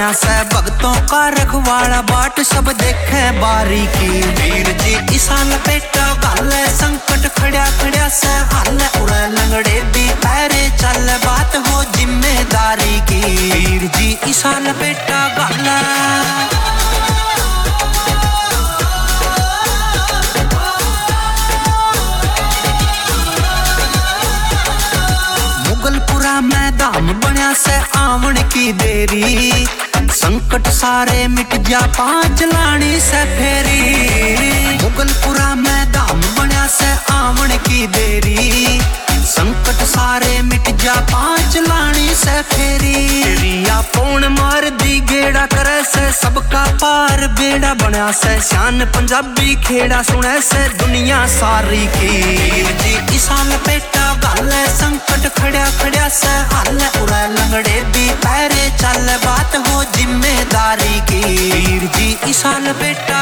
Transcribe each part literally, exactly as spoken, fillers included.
बना से भगतों का रखवाला बाट सब देखे बारीकी वीर जी इसा लपेटा गल संकट खड़ा खड़ा से हल उड़े लंगड़े भी पैरे चल बात हो जिम्मेदारी की वीर जी इसा लपेटा गल मैं धाम बनया से आवन की देरी संकट सारे मिट जा पांच लानी से फेरी मुगलपुरा में धाम बनया से आवन की देरी संकट सारे मिट जा पांच लानी से फेरी रिया पौन मार दी गेड़ा करे से सबका पार बेड़ा बनया से शान पंजाबी खेड़ा सुने से दुनिया सारी की जी इसा लपेटा गल संकट खड़ा खड़ा से हल उड़े लंगड़े भी पैरे चल बात हो जिम्मेदारी की वीर जी इसा लपेटा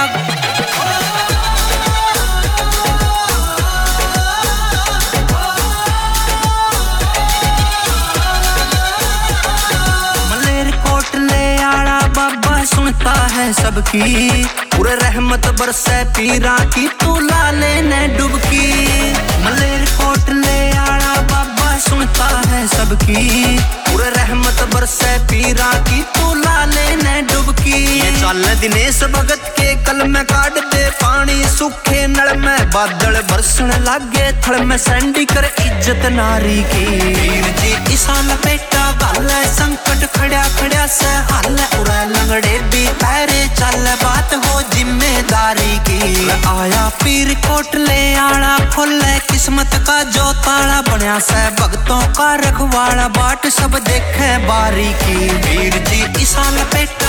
सुनता है सबकी पूरे रहमत बरसे पीरा की तू लाले ने डुबकी मलेर कोट ले आड़ा बाबा सुनता है सबकी पूरे रहमत बरसे पीरा की तू लाले ने डुबकी चल दिनेश भगत के कल में काट दे पानी सूखे नल में बादल बरसण लागे थड़ में सैंडी कर इज्जत नारी की वीर जी इसा लपेटा गल संकट खड़ा खड़ा से हल उड़े लंगड़े भी पैरे चल बात हो जिम्मेदारी की आया पीर कोट ले आड़ा खोले किस्मत का जो ताला बनया से भगतों का रखवाला बाट सब देखे बारी की वीर जी इसा लपेटा